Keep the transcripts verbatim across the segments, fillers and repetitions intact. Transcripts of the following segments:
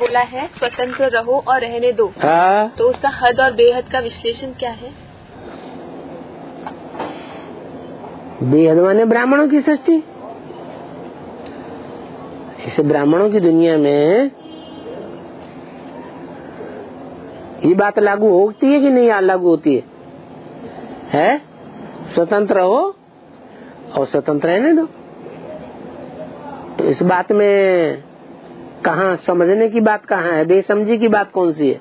बोला है स्वतंत्र रहो और रहने दो, हाँ, तो उसका हद और बेहद का विश्लेषण क्या है? बेहद माने ब्राह्मणों की सृष्टि। इस ब्राह्मणों की दुनिया में ये बात लागू होती है कि नहीं लागू होती है? है स्वतंत्र हो और स्वतंत्र रहने दो। तो इस बात में कहाँ समझने की बात कहाँ है? बेसमझी की बात कौन सी है?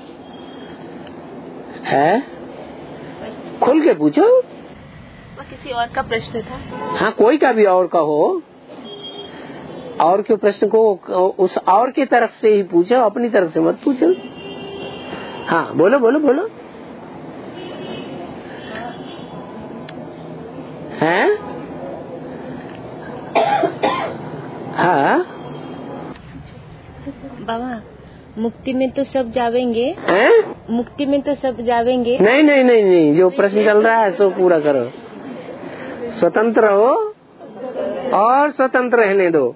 है खुल के पूछो। वह किसी और का प्रश्न था। हाँ, कोई का भी और का हो, और के प्रश्न को उस और की तरफ से ही पूछो, अपनी तरफ से मत पूछो। हाँ बोलो बोलो बोलो। हैं? हाँ बाबा, मुक्ति में तो सब जावेंगे। हैं? मुक्ति में तो सब जावेंगे। नहीं नहीं नहीं नहीं, जो प्रश्न चल रहा है सो पूरा करो। स्वतंत्र हो और स्वतंत्र रहने दो।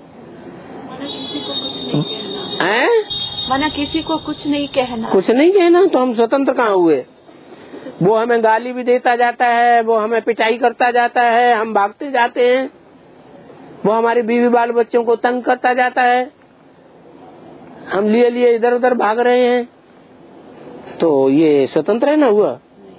हैं? माना किसी को कुछ नहीं कहना। कुछ नहीं कहना तो हम स्वतंत्र कहाँ हुए? वो हमें गाली भी देता जाता है, वो हमें पिटाई करता जाता है, हम भागते जाते हैं। वो हमारे बीवी बाल बच्चों को तंग करता जाता है, हम लिए लिए इधर उधर भाग रहे हैं। तो ये स्वतंत्र है ना हुआ?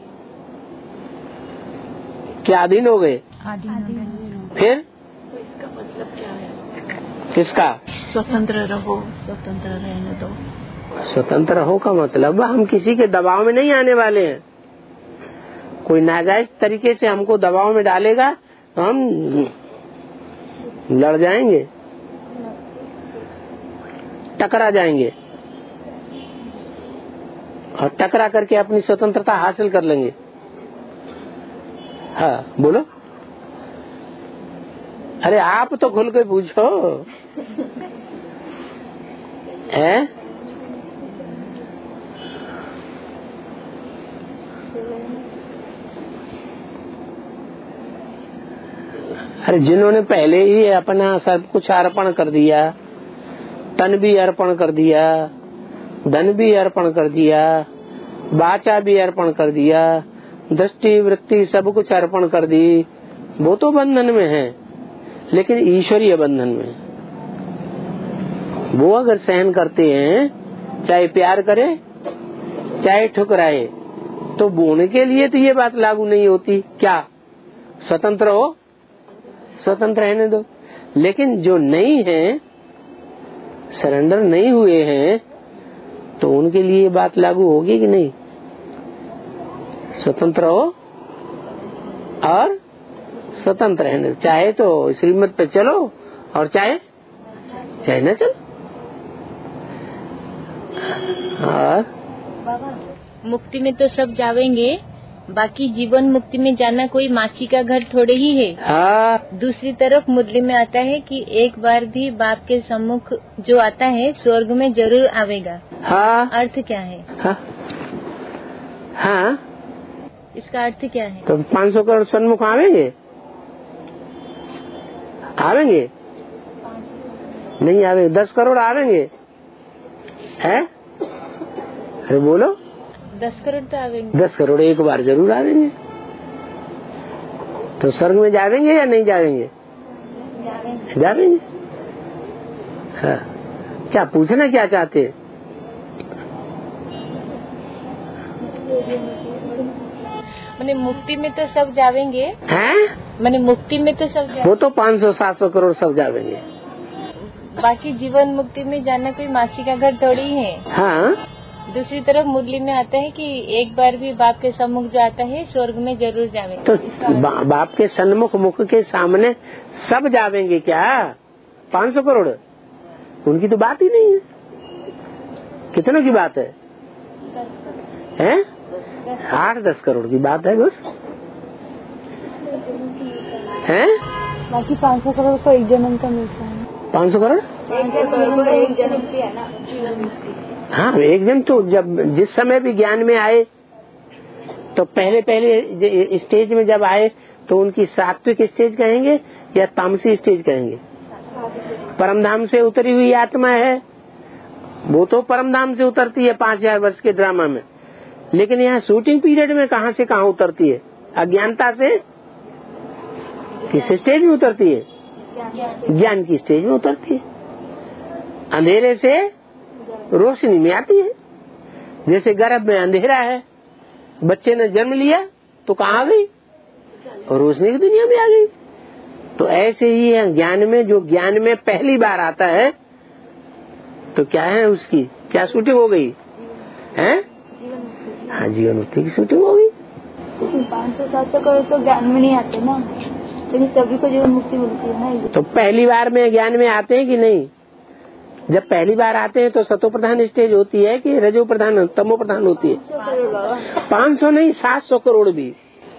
क्या अधीन हो गए? फिर इसका मतलब क्या है? किसका? स्वतंत्र रहो, स्वतंत्र रहने दो। स्वतंत्र हो का मतलब हम किसी के दबाव में नहीं आने वाले हैं। कोई नाजायज तरीके से हमको दबाव में डालेगा तो हम लड़ जाएंगे, टकरा जाएंगे और टकरा करके अपनी स्वतंत्रता हासिल कर लेंगे। हाँ बोलो। अरे आप तो खुल के पूछो। है? अरे जिन्होंने पहले ही अपना सब कुछ अर्पण कर दिया, तन भी अर्पण कर दिया, धन भी अर्पण कर दिया, वाचा भी अर्पण कर दिया, दृष्टि वृत्ति सब कुछ अर्पण कर दी, वो तो बंधन में है, लेकिन ईश्वरीय बंधन में। वो अगर सहन करते हैं, चाहे प्यार करे चाहे ठुकराए, तो वो उनके लिए तो ये बात लागू नहीं होती। क्या? स्वतंत्र हो, स्वतंत्र रहने दो। लेकिन जो नहीं है, सरेंडर नहीं हुए हैं, तो उनके लिए ये बात लागू होगी कि नहीं? स्वतंत्र हो और स्वतंत्र रहने, चाहे तो श्रीमत पे चलो और चाहे चाहे न चलो। और बाबा, मुक्ति में तो सब जावेंगे, बाकी जीवन मुक्ति में जाना कोई माछी का घर थोड़े ही है। हाँ, दूसरी तरफ मुरली में आता है कि एक बार भी बाप के सम्मुख जो आता है स्वर्ग में जरूर आवेगा। हाँ, अर्थ क्या है? हाँ, हाँ, इसका अर्थ क्या है? तो पाँच सौ करोड़ सन्मुख आवेंगे? आवेंगे? नहीं आवेंगे। दस करोड़ आवेंगे? है? अरे बोलो। दस करोड़ तो आवेंगे। दस करोड़ एक बार जरूर आवेंगे। तो स्वर्ग में जावेंगे या नहीं जावेंगे? जावेंगे, जावेंगे। हाँ। क्या पूछना क्या चाहते हैं? मैंने मुक्ति में तो सब जावेंगे। हैं? मैंने मुक्ति में तो सब जावेंगे। वो तो पाँच सौ सात सौ करोड़ सब जावेंगे। बाकी जीवन मुक्ति में जाना कोई माछी का घर थोड़ी है। हाँ। दूसरी तरफ मुरली में आता है कि एक बार भी बाप के सम्मुख जाता है स्वर्ग में जरूर जावेंगे। तो बा, बाप के सन्मुख मुख के सामने सब जावेंगे क्या? पाँच सौ करोड़? उनकी तो बात ही नहीं है। कितनों की बात है? हैं? आठ दस करोड़ की बात है बस। हैं? बाकी पाँच सौ करोड़ को एक जन्म का मिलता है। पाँच सौ करोड़ एक जन्म की है ना जीवन मुक्ति। हाँ, एक जन तो जब जिस समय भी ज्ञान में आए, तो पहले पहले स्टेज में जब आए तो उनकी सात्विक स्टेज कहेंगे या तामसी स्टेज कहेंगे? परमधाम से उतरी हुई आत्मा है वो तो परम धाम से उतरती है पांच हजार वर्ष के ड्रामा में, लेकिन यहाँ शूटिंग पीरियड में कहाँ से कहाँ उतरती है? अज्ञानता से किस स्टेज में उतरती है? ज्ञान की स्टेज में उतरती है। अंधेरे से रोशनी में आती है। जैसे गर्भ में अंधेरा है, बच्चे ने जन्म लिया तो कहाँ आ गई? और रोशनी की दुनिया में आ गई। तो ऐसे ही है ज्ञान में, जो ज्ञान में पहली बार आता है तो क्या है उसकी क्या शूटिंग हो गई है? हाँ, जीवन मुक्ति की शूटिंग हो गई। पाँच सौ सात सौ करोड़ तो ज्ञान में नहीं आते ना, लेकिन सभी को जीवन मुक्ति मिलती है ना। तो पहली बार में ज्ञान में आते हैं कि नहीं? जब पहली बार आते हैं तो सतो प्रधान स्टेज होती है कि रजो प्रधान तमो प्रधान होती है? पाँच सौ नहीं, सात सौ करोड़ भी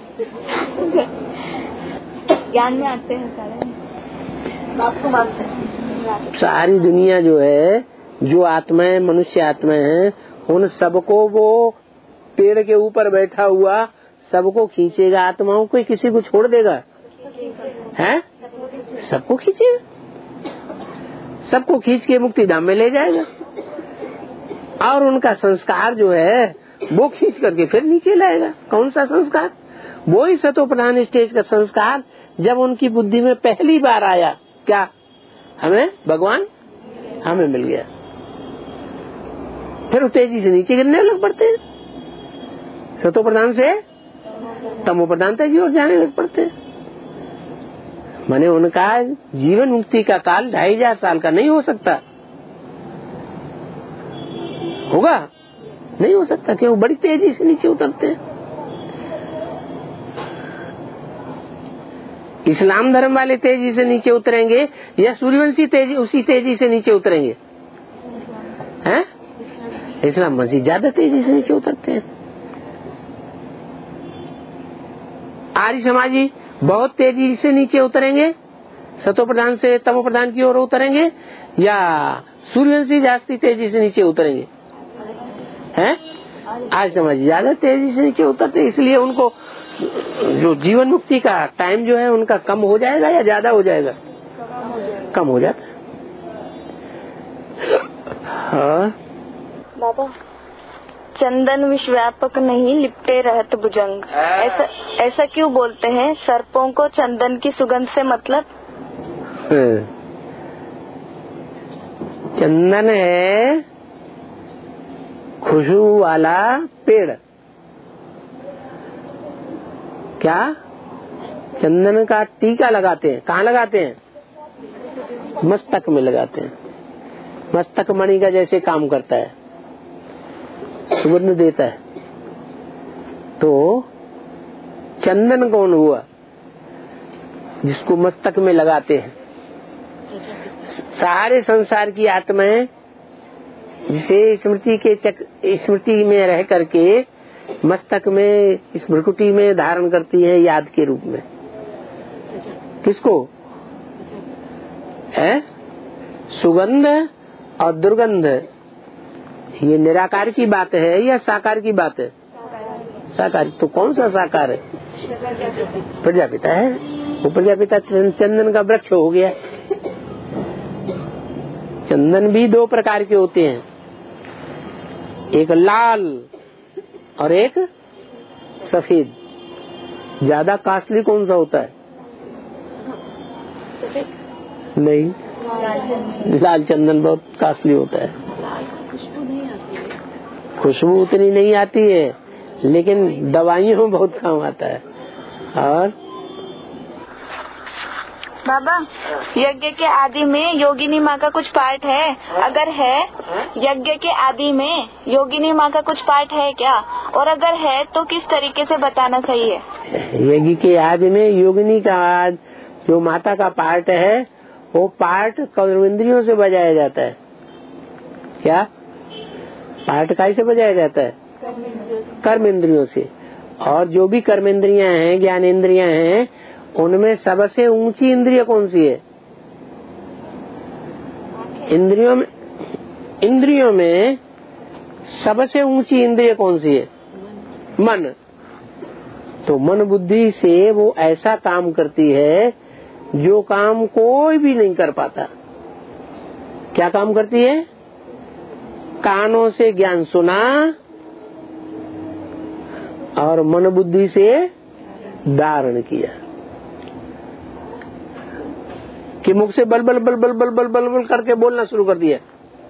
ज्ञान में आते हैं सारे। आपको मानते हैं सारी दुनिया जो है, जो आत्माएं मनुष्य आत्माएं हैं, उन सबको वो पेड़ के ऊपर बैठा हुआ सबको खींचेगा। आत्माओं को किसी को छोड़ देगा है? सबको खींचेगा, सबको खींच के मुक्ति धाम में ले जाएगा। और उनका संस्कार जो है वो खींच करके फिर नीचे लाएगा। कौन सा संस्कार? वो ही सतो प्रधान स्टेज का संस्कार, जब उनकी बुद्धि में पहली बार आया। क्या? हमें भगवान हमें मिल गया। फिर तेजी से नीचे गिरने लग पड़ते हैं, सतो प्रधान से तमो प्रधान की ओर जाने लग पड़ते हैं। माने उनका जीवन मुक्ति का काल ढाई हजार साल का नहीं हो सकता। होगा? नहीं हो सकता, क्यों? बड़ी तेजी से नीचे उतरते हैं। इस्लाम धर्म वाले तेजी से नीचे उतरेंगे या सूर्यवंशी तेजी उसी तेजी से नीचे उतरेंगे? हैं? इस्लाम वंशी ज्यादा तेजी से नीचे उतरते हैं। आर्य समाजी बहुत तेजी से नीचे उतरेंगे, सतो प्रधान से तमो प्रधान की ओर उतरेंगे, या सूर्यवंशी जास्ती तेजी से नीचे उतरेंगे? हैं? आर्य समाजी ज्यादा तेजी से नीचे उतरते, इसलिए उनको जो जीवन मुक्ति का टाइम जो है उनका कम हो जाएगा या ज्यादा हो जाएगा? कम हो जाता है। हाँ बाबा, चंदन विश्वव्यापक नहीं लिपटे रहत भुजंग, ऐसा ऐसा क्यों बोलते हैं? सर्पों को चंदन की सुगंध से मतलब? चंदन है खुशबू वाला पेड़। क्या? चंदन का टीका लगाते हैं। कहाँ लगाते हैं? मस्तक में लगाते हैं। मस्तक मणि का जैसे काम करता है, सुगंध देता है। तो चंदन कौन हुआ? जिसको मस्तक में लगाते हैं। सारे संसार की आत्माएं जिसे स्मृति के चक स्मृति में रह करके मस्तक में इस भ्रुकुटी में धारण करती है याद के रूप में। किसको है? सुगंध और दुर्गंध, ये निराकार की बात है या साकार की बात है? साकार। तो कौन सा साकार है? प्रजापिता है। वो प्रजापिता चंदन का वृक्ष हो गया। चंदन भी दो प्रकार के होते हैं, एक लाल और एक सफेद। ज्यादा कास्टली कौन सा होता है? नहीं, लाल चंदन बहुत कास्टली होता है। खुशबू उतनी नहीं आती है, लेकिन दवाइयों में बहुत काम आता है। और बाबा, यज्ञ के आदि में योगिनी माँ का कुछ पार्ट है? अगर है, यज्ञ के आदि में योगिनी माँ का कुछ पार्ट है क्या? और अगर है तो किस तरीके से बताना चाहिए? यज्ञ के आदि में योगिनी का जो माता का पार्ट है, वो पार्ट कर्मेंद्रियों से बजाया जाता है। क्या पार्ट कैसे बजाया जाता है? कर्मेंद्रियों से। और जो भी कर्मेंद्रियां हैं, ज्ञानेंद्रियां हैं, उनमें सबसे ऊंची इंद्रिय कौन सी है? इंद्रियों में इंद्रियों में सबसे ऊंची इंद्रिय कौन सी है? मन। तो मन बुद्धि से वो ऐसा काम करती है जो काम कोई भी नहीं कर पाता। क्या काम करती है? कानों से ज्ञान सुना और मन बुद्धि से धारण किया कि मुख से बल बल बल बल बल बल बल बल करके बोलना शुरू कर दिया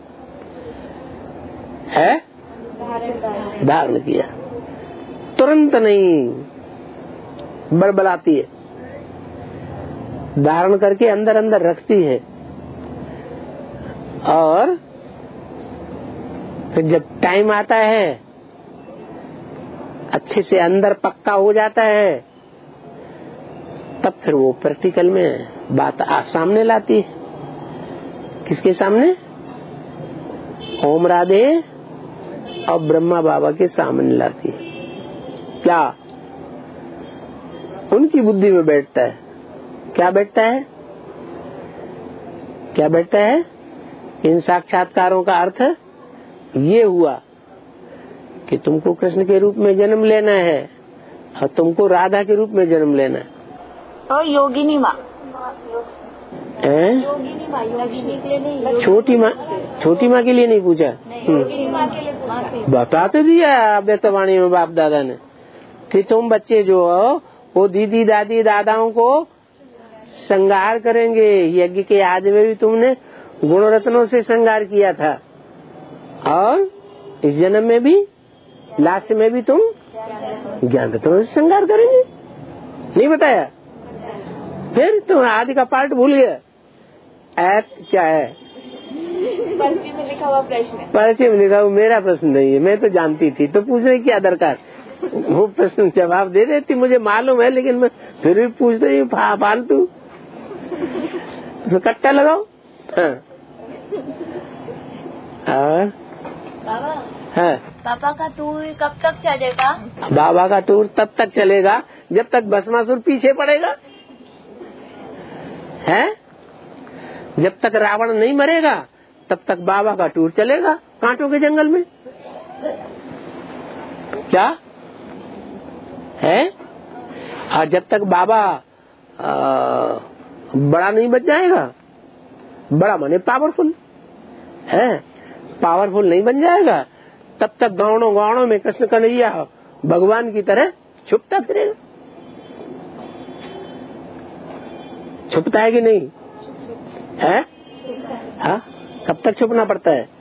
है, धारण किया। तुरंत नहीं, बड़बड़ाती है, धारण करके अंदर अंदर रखती है और फिर जब टाइम आता है अच्छे से अंदर पक्का हो जाता है तब फिर वो प्रैक्टिकल में बात आ सामने लाती है। किसके सामने? ओम राधे और ब्रह्मा बाबा के सामने लाती है। क्या? उनकी बुद्धि में बैठता है। क्या बैठता है? क्या बैठता है? इन साक्षात्कारों का अर्थ ये हुआ कि तुमको कृष्ण के रूप में जन्म लेना है और तुमको राधा के रूप में जन्म लेना है। और योगिनी माँ, योगिनी माँ, योगिनी के लिए नहीं, छोटी माँ, छोटी माँ के लिए नहीं पूछा, योगिनी माँ के लिए पूछा। बता तो दिया व्यक्तवाणी में बाप दादा ने कि तुम बच्चे जो हो वो दीदी दादी दादाओं को श्रृंगार करेंगे। यज्ञ के आदि में भी तुमने गुण रत्नों से श्रृंगार किया था और इस जन्म में भी लास्ट में भी तुम ज्ञान रत्नों से श्रृंगार करेंगे। नहीं बताया? फिर तुम आदि का पार्ट भूल गया। ऐप क्या है? पर्ची में लिखा हुआ प्रश्न। पर्ची में लिखा हुआ मेरा प्रश्न नहीं है, मैं तो जानती थी, तो पूछने की क्या दरकार? वो प्रश्न जवाब दे देती, मुझे मालूम है, लेकिन मैं फिर भी पूछ रही हूँ फालतू। तो कट्टा लगाओ। हाँ। और बाबा, हाँ, पापा का टूर कब तक चलेगा? बाबा का टूर तब तक चलेगा जब तक भस्मासुर पीछे पड़ेगा है। जब तक रावण नहीं मरेगा तब तक बाबा का टूर चलेगा कांटों के जंगल में। क्या है? और जब तक बाबा आ, बड़ा नहीं बच जाएगा, बड़ा माने पावरफुल है, पावरफुल नहीं बन जाएगा, तब तक गाँवों गाँवों में कृष्ण कन्हैया भगवान की तरह छुपता फिरेगा। छुपता है कि नहीं है? हाँ, कब तक छुपना पड़ता है?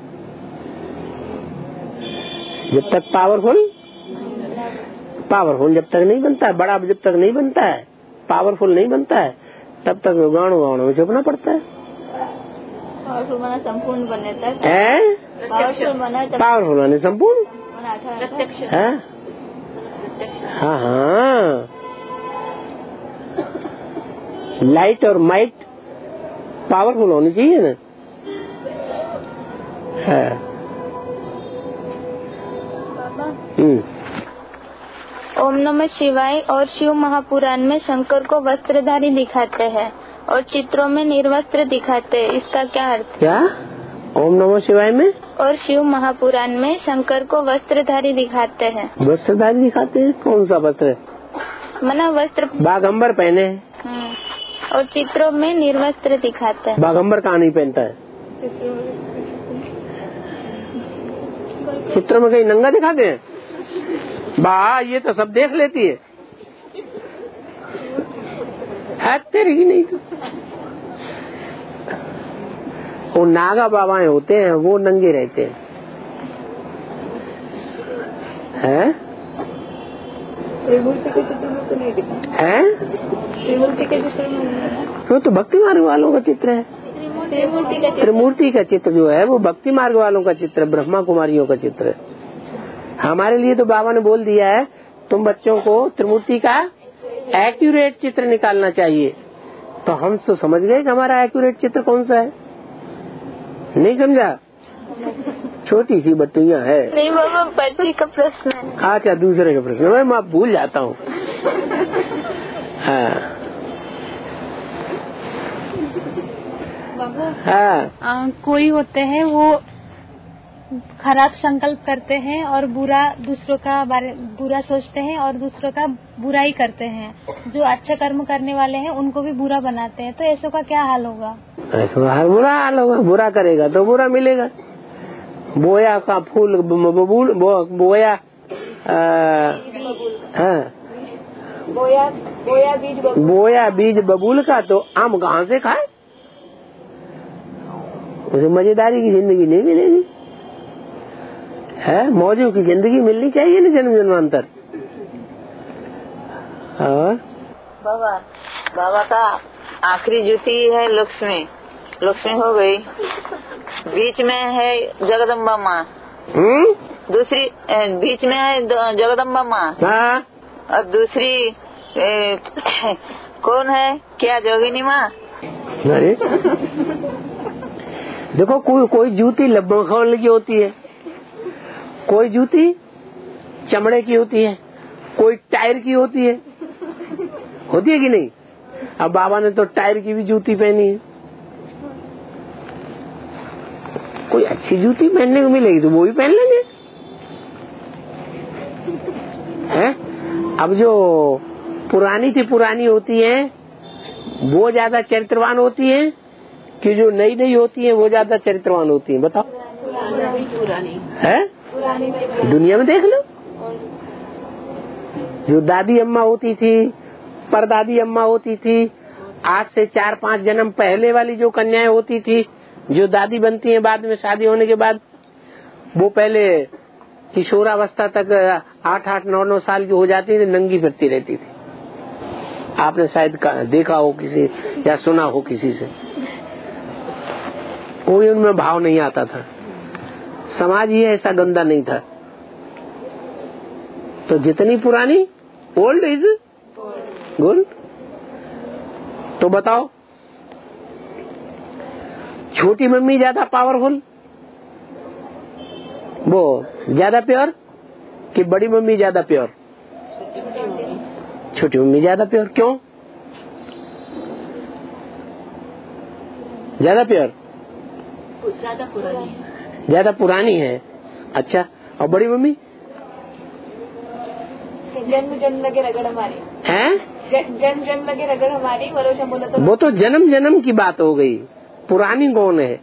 जब तक पावरफुल पावरफुल जब तक नहीं बनता है, बड़ा जब तक नहीं बनता है, पावरफुल नहीं बनता है, तब तक गाँव गाँव में छुपना पड़ता है। पावरफुल बना संपूर्ण बनने तक है, पावरफुल बना पावरफुल बने संपूर्ण। हाँ हाँ हाँ, लाइट और माइट पावरफुल होनी चाहिए ना। है। हम्म। ओम नमः शिवाय और शिव महापुराण में शंकर को वस्त्रधारी दिखाते हैं और चित्रों में निर्वस्त्र दिखाते हैं, इसका क्या अर्थ? क्या? ओम नमः शिवाय में और शिव महापुराण में शंकर को वस्त्रधारी दिखाते हैं। वस्त्रधारी दिखाते हैं? कौन सा वस्त्र? मना वस्त्र बाघंबर पहने हैं और चित्रों में निर्वस्त्र दिखाते हैं। बाघंबर कहाँ नहीं पहनता है? चित्रों में कहीं नंगा दिखाते हैं? बा ये तो सब देख लेती है, है तेरी ही नहीं तो। वो नागा बाबाएं होते हैं, वो नंगे रहते हैं, हैं? त्रिमूर्ति के चित्र में तो नहीं दिखा है? त्रिमूर्ति के चित्र में वो तो भक्ति मार्ग वालों का चित्र है। त्रिमूर्ति का चित्र त्रिमूर्ति का चित्र जो है वो भक्ति मार्ग वालों का चित्र, ब्रह्मा कुमारियों का चित्र है। हमारे लिए तो बाबा ने बोल दिया है तुम बच्चों को त्रिमूर्ति का एक्यूरेट चित्र निकालना चाहिए। तो हम तो समझ गए कि हमारा एक्यूरेट चित्र कौन सा है। नहीं समझा? छोटी सी बट्टियां है। नहीं बाबा, पर्ची का प्रश्न है। अच्छा, दूसरे का प्रश्न है, मैं भूल जाता हूँ। हाँ हाँ, आ, कोई होते हैं वो खराब संकल्प करते हैं और बुरा दूसरों का बारे बुरा सोचते हैं और दूसरों का बुराई करते हैं। जो अच्छा कर्म करने वाले हैं उनको भी बुरा बनाते हैं, तो ऐसों का क्या हाल होगा? ऐसा हाल बुरा हाल होगा। बुरा करेगा तो बुरा मिलेगा, बोया का फूल बबूल बो, बोया हाँ बोया बोया बीज बबूल बोया बीज बबूल का तो आम कहाँ से खाए? उसे मजेदारी की जिंदगी नहीं मिलेगी है, मौजों की जिंदगी मिलनी चाहिए ना जन्म जन्मांतर। और बाबा बाबा का आखिरी जूती है लक्ष्मी, लक्ष्मी हो गई, बीच में है जगदम्बा माँ, दूसरी बीच में है जगदम्बा माँ हाँ? और दूसरी ए, कौन है क्या जोगिनी माँ? अरे देखो कोई कोई जूती लब्बों खोल की होती है, कोई जूती चमड़े की होती है, कोई टायर की होती है, होती है कि नहीं? अब बाबा ने तो टायर की भी जूती पहनी है। कोई अच्छी जूती पहनने को मिलेगी तो वो भी पहन लेंगे हैं? अब जो पुरानी थी पुरानी होती है वो ज्यादा चरित्रवान होती है कि जो नई नई होती है वो ज्यादा चरित्रवान होती है? बताओ। पुरानी है, दुनिया में देख लो। जो दादी अम्मा होती थी, परदादी अम्मा होती थी, आज से चार पांच जन्म पहले वाली जो कन्याएं होती थी, जो दादी बनती हैं बाद में शादी होने के बाद, वो पहले किशोरावस्था तक आठ आठ नौ नौ साल की हो जाती थी, नंगी फिरती रहती थी। आपने शायद देखा हो किसी या सुना हो किसी से। कोई उनमें भाव नहीं आता था, समाज ही ऐसा गंदा नहीं था। तो जितनी पुरानी ओल्ड इज गोल्ड। तो बताओ छोटी मम्मी ज्यादा पावरफुल, वो ज्यादा प्योर कि बड़ी मम्मी ज्यादा प्योर? छोटी मम्मी ज्यादा प्योर। क्यों ज्यादा प्योर? ज्यादा पुरानी है। ज्यादा पुरानी है। अच्छा, और बड़ी मम्मी? जन्म जन्म लगे रगड़ हमारी हैं? जन्म जन्म लगे रगड़ हमारी। बोलो तो वो तो जन्म जन्म की बात हो गई, पुरानी कौन है?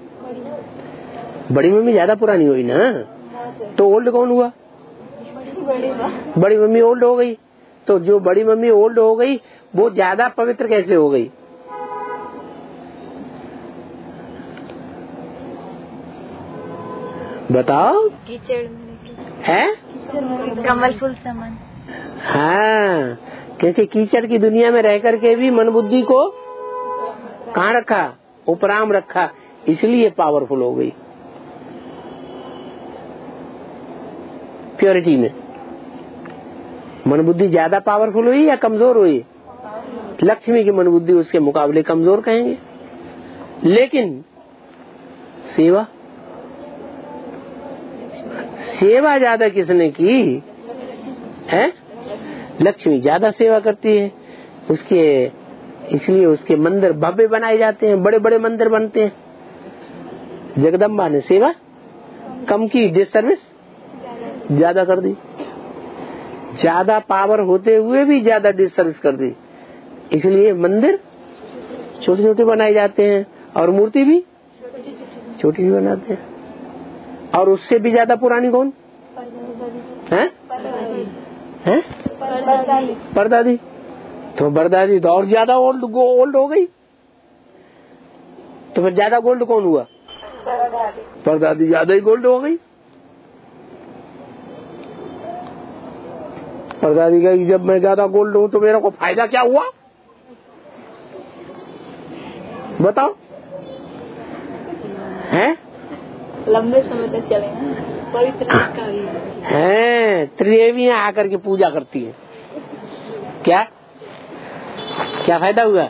बड़ी मम्मी ज्यादा पुरानी हुई ना, तो ओल्ड कौन हुआ? बड़ी मम्मी ओल्ड हो गई। तो जो बड़ी मम्मी ओल्ड हो गई वो ज्यादा पवित्र कैसे हो गई? बताओ। कीचड़ है कमल फूल समान। हाँ, क्योंकि कीचड़ की दुनिया में रह करके भी मन बुद्धि को कहाँ रखा? उपराम रखा, इसलिए पावरफुल हो गई प्योरिटी में। मन बुद्धि ज्यादा पावरफुल हुई या कमजोर हुई? लक्ष्मी की मन बुद्धि उसके मुकाबले कमजोर कहेंगे। लेकिन सेवा सेवा ज्यादा किसने की है? लक्ष्मी ज्यादा सेवा करती है उसके, इसलिए उसके मंदिर भव्य बनाए जाते हैं, बड़े बड़े मंदिर बनते हैं। जगदम्बा ने सेवा कम की, डिस सर्विस ज्यादा कर दी। ज्यादा पावर होते हुए भी ज्यादा डिस सर्विस कर दी, इसलिए मंदिर छोटे छोटे बनाए जाते हैं और मूर्ति भी छोटी सी बनाते हैं। और उससे भी ज्यादा पुरानी कौन है? हैं? परदादी। तो परदादी तो और ज्यादा ओल्ड ओल्ड हो गई। तो फिर ज्यादा गोल्ड कौन हुआ? परदादी ज्यादा ही गोल्ड हो गई। परदादी कही जब मैं ज्यादा गोल्ड हूँ तो मेरा को फायदा क्या हुआ? बताओ। हैं? लंबे समय तक चलेगा। पवित्र हैं, त्रिदेवियां आकर के पूजा करती है। क्या क्या फायदा हुआ?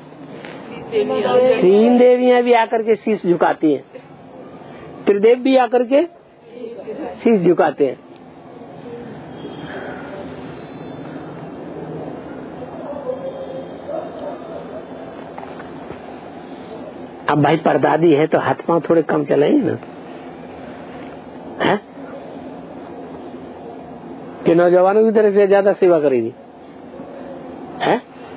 तीन देवियां भी आकर के शीश झुकाती हैं, त्रिदेव भी आकर के शीश झुकाते हैं। अब भाई परदादी है तो हाथ पांव थोड़े कम चलाएंगे ना, है कि नौजवानों की तरह से ज्यादा सेवा करेगी? है?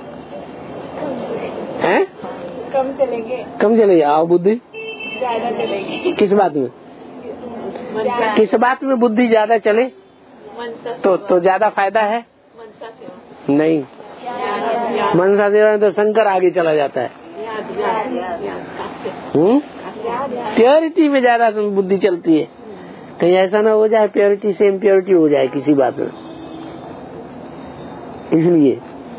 है? कम चलेंगे। कम चलेगी। आओ बुद्धि ज्यादा चलेगी। किस बात में? किस बात में बुद्धि ज्यादा चले तो तो ज्यादा फायदा है? नहीं, मनसा सेवा में तो शंकर आगे चला जाता है। हम्म प्योरिटी में ज्यादा बुद्धि चलती है। कहीं ऐसा ना हो जाए प्योरिटी से इम्प्योरिटी हो जाए किसी बात में। इसलिए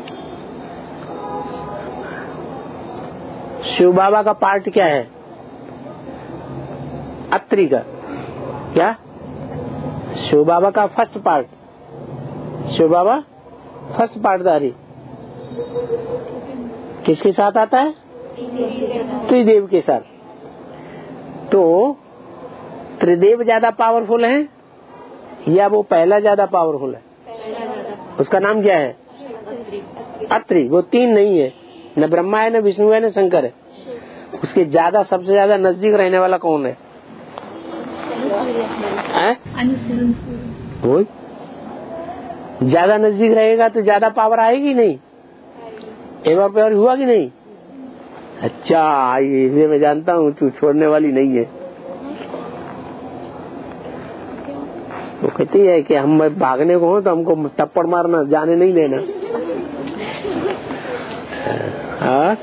शिव बाबा का पार्ट क्या है? अत्रि का क्या? शिव बाबा का first part, Shiv Baba first पार्टदारी किसके साथ आता है? त्रिदेव के साथ। तो त्रिदेव ज्यादा पावरफुल है या वो पहला ज्यादा पावरफुल है? उसका नाम क्या है? अत्रि। वो तीन नहीं है, न ब्रह्मा है, न विष्णु है, न शंकर है। उसके ज्यादा सबसे ज्यादा नजदीक रहने वाला कौन है? वो ज्यादा नजदीक रहेगा तो ज्यादा पावर आएगी नहीं? एक बार पावर हुआ कि नहीं? अच्छा, इसलिए मैं जानता हूँ तू छोड़ने वाली नहीं है। वो कहती है कि हम भागने को हो तो हमको टप्पड़ मारना, जाने नहीं देना। हाँ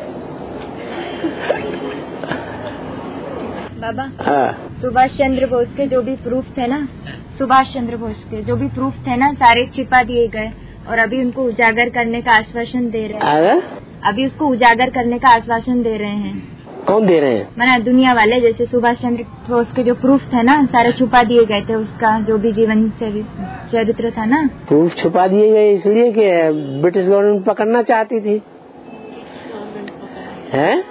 बाबा, हाँ सुभाष चंद्र बोस के जो भी प्रूफ थे ना, सुभाष चंद्र बोस के जो भी प्रूफ थे ना, सारे छिपा दिए गए और अभी उनको उजागर करने का आश्वासन दे रहे हैं। अभी उसको उजागर करने का आश्वासन दे रहे हैं। कौन दे रहे हैं? माना दुनिया वाले। जैसे सुभाष चंद्र बोस के जो प्रूफ थे ना, सारे छुपा दिए गए थे। उसका जो भी जीवन चरित्र था ना, प्रूफ छुपा दिए गए इसलिए कि ब्रिटिश गवर्नमेंट पकड़ना चाहती थी, हैं?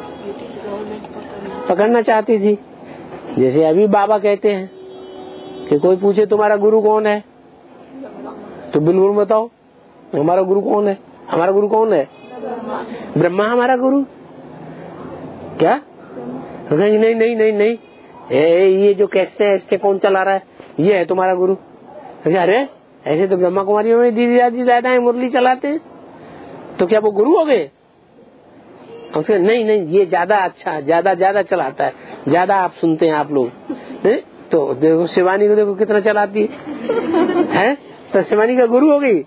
पकड़ना चाहती थी। जैसे अभी बाबा कहते हैं कि कोई पूछे तुम्हारा गुरु कौन है, तो बिल्कुल बताओ हमारा गुरु कौन है। हमारा गुरु कौन है? ब्रह्मा हमारा गुरु। क्या? नहीं नहीं नहीं नहीं नहीं ए, ये जो कैसे ऐसे कौन चला रहा है, ये है तुम्हारा गुरु। अरे ऐसे तो ब्रह्मा कुमारियों में दीदी दादी ज्यादा है, मुरली चलाते हैं, तो क्या वो गुरु हो गए? उसके नहीं नहीं ये ज्यादा अच्छा, ज्यादा ज्यादा चलाता है, ज्यादा आप सुनते हैं आप लोग। तो देखो शिवानी को देखो कितना चलाती है, है? तो शिवानी का गुरु हो गई।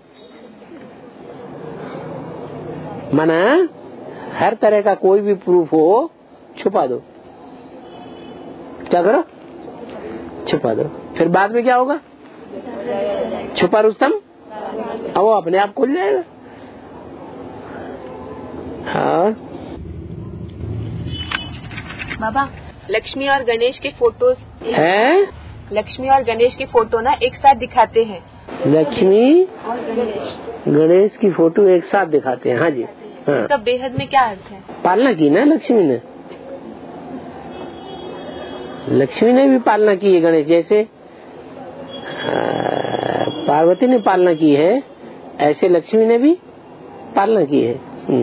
माना हर तरह का कोई भी प्रूफ हो छुपा दो। क्या करो? छुपा दो। फिर बाद में क्या होगा? छुपा रुस्तम अब वो अपने आप खुल जाएगा। हाँ बाबा, लक्ष्मी और गणेश के फोटोज है? लक्ष्मी और गणेश की फोटो ना एक साथ दिखाते हैं। लक्ष्मी और गणेश गणेश की फोटो एक साथ दिखाते हैं। हाँ जी। हाँ। इसका बेहद में क्या अर्थ है? पालना की ना लक्ष्मी ने, लक्ष्मी ने भी पालना की है गणेश। जैसे पार्वती ने पालना की है, ऐसे लक्ष्मी ने भी पालना की है।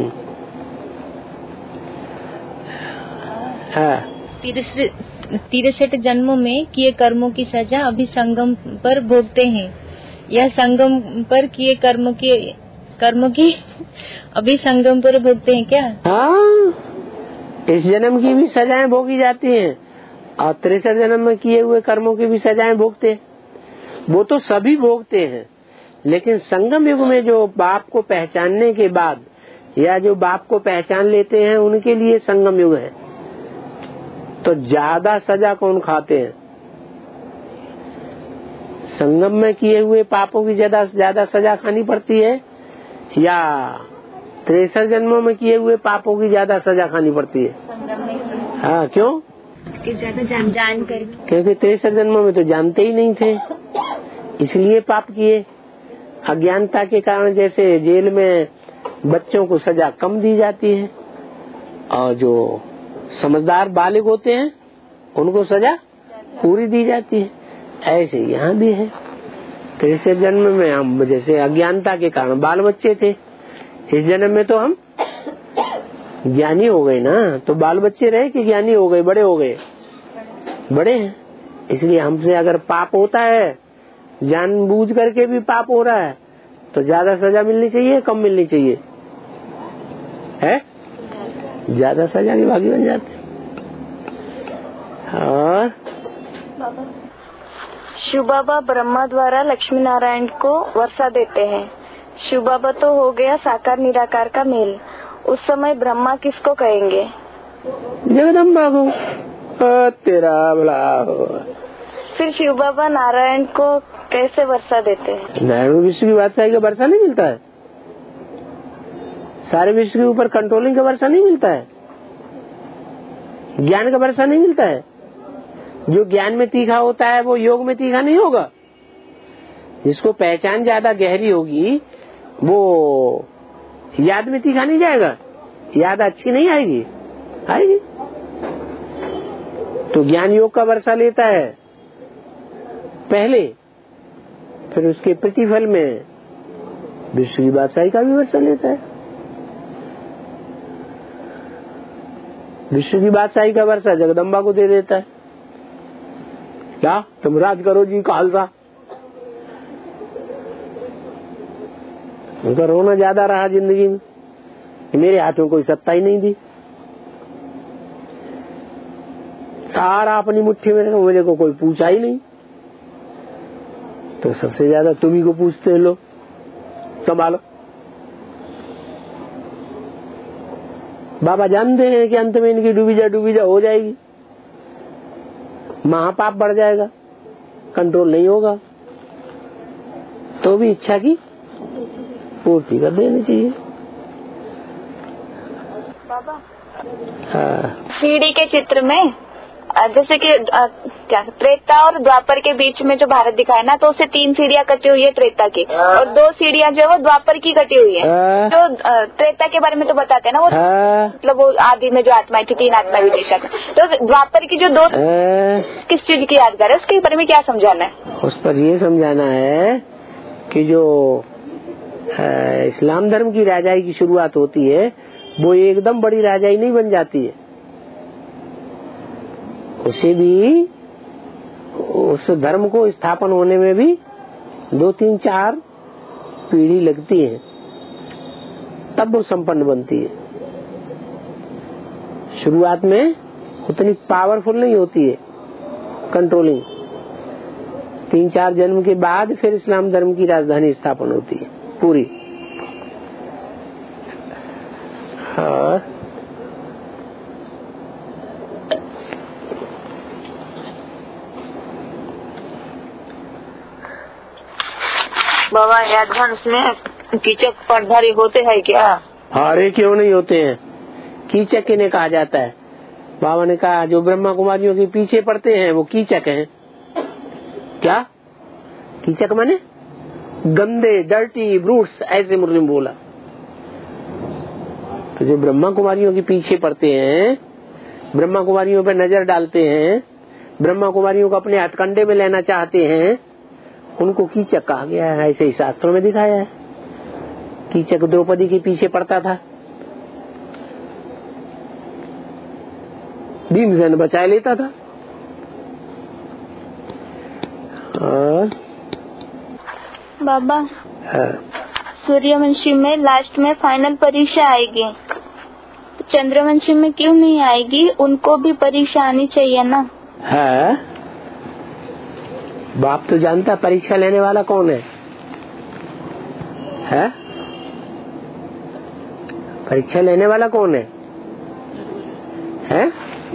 हाँ। तिरसठ जन्मों में किए कर्मों की सजा अभी संगम पर भोगते हैं। यह संगम पर किए कर्मों की कर्मों की अभी संगम पर भोगते हैं क्या? हाँ, इस जन्म की भी सजाएं भोगी जाती हैं और तिरसठ जन्म में किए हुए कर्मों की भी सजाएं भोगते हैं। वो तो सभी भोगते हैं, लेकिन संगम युग में जो बाप को पहचानने के बाद या जो बाप को पहचान लेते हैं उनके लिए संगम युग है। तो ज्यादा सजा कौन खाते हैं? संगम में किए हुए पापों की ज्यादा ज्यादा सजा खानी पड़ती है या तिरसठ जन्मों में किए हुए पापों की ज्यादा सजा खानी पड़ती है? हाँ, क्यों? ज्यादा जान जान कर, क्योंकि तिरसठ जन्मों में तो जानते ही नहीं थे, इसलिए पाप किए। अज्ञानता के कारण जैसे जेल में बच्चों को सजा कम दी जाती है और जो समझदार बालिग होते हैं उनको सजा पूरी दी जाती है, ऐसे यहाँ भी है। तिरसठ जन्म में हम जैसे अज्ञानता के कारण बाल बच्चे थे, इस जन्म में तो हम ज्ञानी हो गए ना। तो बाल बच्चे रहे कि ज्ञानी हो गए, बड़े हो गए? बड़े हैं। इसलिए हमसे अगर पाप होता है, जानबूझ करके भी पाप हो रहा है, तो ज्यादा सजा मिलनी चाहिए, कम मिलनी चाहिए? है ज्यादा सजा के भागी बन जाते। और शिव बाबा ब्रह्मा द्वारा लक्ष्मी नारायण को वर्षा देते हैं। शिव बाबा तो हो गया साकार निराकार का मेल। उस समय ब्रह्मा किसको कहेंगे? जगदम्बा को। तेरा भला हो। फिर शिव बाबा नारायण को कैसे वर्षा देते हैं? नारायण को विश्व की बादशाही का वर्षा नहीं मिलता है? सारे विश्व के ऊपर कंट्रोलिंग का वर्षा नहीं मिलता है? ज्ञान का वर्षा नहीं मिलता है? जो ज्ञान में तीखा होता है वो योग में तीखा नहीं होगा। जिसको पहचान ज्यादा गहरी होगी वो याद में तीखा नहीं जाएगा, याद अच्छी नहीं आएगी, आएगी। तो ज्ञान योग का वर्षा लेता है पहले, फिर उसके प्रतिफल में विश्व की बादशाही का भी वर्षा लेता है। विश्व की बादशाही का वर्षा जगदम्बा को दे देता है। क्या तुम राज करो जी खालसा। उनका रोना ज्यादा रहा जिंदगी में, मेरे हाथों कोई सत्ता ही नहीं दी, सारा अपनी मुट्ठी में, मेरे को कोई पूछा ही नहीं। तो सबसे ज्यादा तुम्ही को पूछते लो, संभालो। बाबा जानते हैं कि अंत में इनकी डूबी जा डूबी जा हो जाएगी, महापाप बढ़ जाएगा, कंट्रोल नहीं होगा, तो भी इच्छा की पूर्ति कर देनी चाहिए। बाबा हाँ। सीढ़ी के चित्र में जैसे कि क्या त्रेता और द्वापर के बीच में जो भारत दिखाया ना, तो उससे तीन सीढ़ियाँ कटी हुई है त्रेता की, और दो सीढ़ियाँ जो है वो द्वापर की कटी हुई है। जो त्रेता के बारे में तो बताते हैं ना वो, मतलब वो आदि में जो आत्माएं थी, तीन आत्मा विदेशा में, तो द्वापर की जो दो किस चीज की यादगार है, उसके बारे में क्या समझाना है? उस पर ये समझाना है कि जो इस्लाम धर्म की राजाई की शुरुआत होती है वो एकदम बड़ी राजाई नहीं बन जाती है, उसे भी उस धर्म को स्थापन होने में भी दो तीन चार पीढ़ी लगती है, तब वो संपन्न बनती है। शुरुआत में उतनी पावरफुल नहीं होती है कंट्रोलिंग, तीन चार जन्म के बाद फिर इस्लाम धर्म की राजधानी स्थापन होती है पूरी। और बाबा एडवांस में कीचक पटधारी होते हैं क्या? अरे क्यों नहीं होते हैं, कीचक इन्हें कहा जाता है। बाबा ने कहा जो ब्रह्मा कुमारियों के पीछे पड़ते हैं वो कीचक हैं। क्या कीचक माने? गंदे, डर्टी ब्रूट्स, ऐसे मुरली में बोला। तो जो ब्रह्मा कुमारियों के पीछे पड़ते हैं, ब्रह्मा कुमारियों पे नजर डालते हैं, ब्रह्मा कुमारियों को अपने हथकंडे में लेना चाहते हैं, उनको कीचक कहा गया है। ऐसे ही शास्त्रों में दिखाया है। कीचक द्रौपदी के पीछे पड़ता था, भीमसेन बचा लेता था। और बाबा सूर्यवंशी में लास्ट में फाइनल परीक्षा आएगी, तो चंद्रवंशी में क्यों नहीं आएगी? उनको भी परीक्षा आनी चाहिए ना। है बाप तो जानता परीक्षा लेने वाला कौन है, है? परीक्षा लेने वाला कौन है, है?